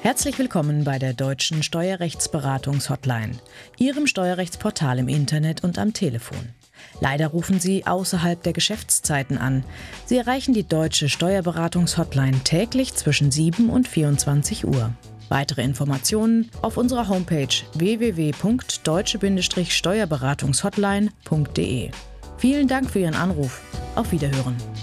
Herzlich willkommen bei der Deutschen Steuerrechtsberatungshotline, Ihrem Steuerrechtsportal im Internet und am Telefon. Leider rufen Sie außerhalb der Geschäftszeiten an. Sie erreichen die Deutsche Steuerberatungshotline täglich zwischen 7 und 24 Uhr. Weitere Informationen auf unserer Homepage www.deutsche-steuerberatungshotline.de. Vielen Dank für Ihren Anruf. Auf Wiederhören.